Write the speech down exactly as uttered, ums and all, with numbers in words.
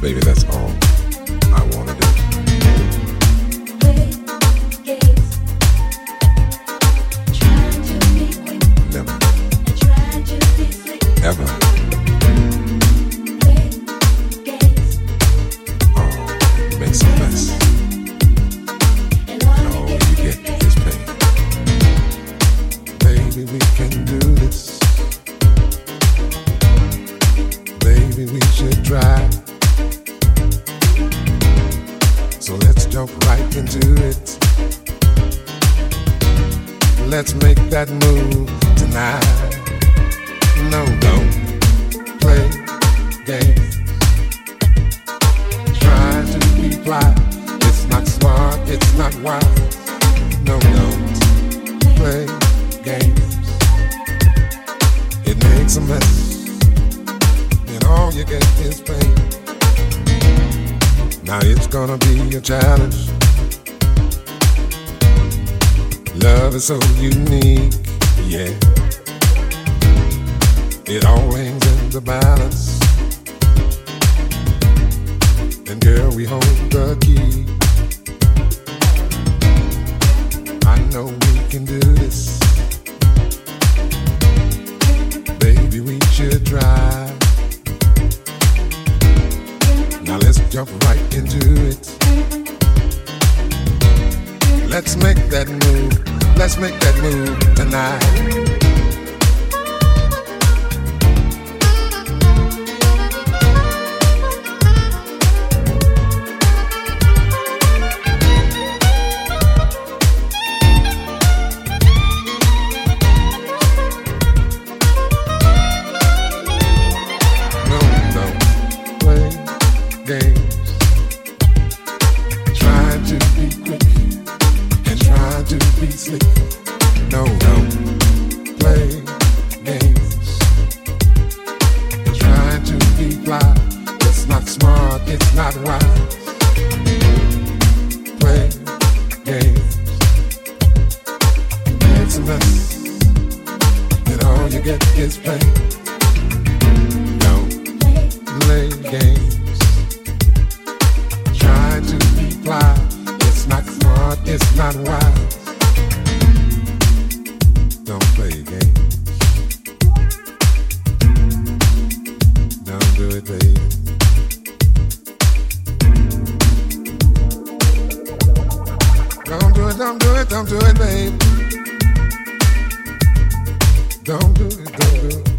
Baby, that's all I wanna do. Play games, try to be quick, Never, and try to be slick. ever, Play games, oh, you make some mess. and all And all you get is pain. Baby, we can do this. Baby, we should try. So let's jump right into it. Let's make that move tonight. No, don't play games. Try to be fly. It's not smart, it's not wise. No, don't play games. It makes a mess, and all you get is pain. Now it's gonna be a challenge. Love is so unique, yeah. It all hangs in the balance. And girl, we hold the key. I know we can do this. Baby, we should try. Now let's jump right into it. Let's make that move. Let's make that move tonight. No, no, play games. Try to be quick and try to be slick. No, no, play games. Try to be fly. It's not smart, it's not wise. Play games. It's a mess, and all you get is pain. Don't play games. Try to be fly. It's not smart, it's not wise. Don't play games. Don't do it, baby. Don't do it, don't do it, don't do it, baby. Don't do it, don't do it.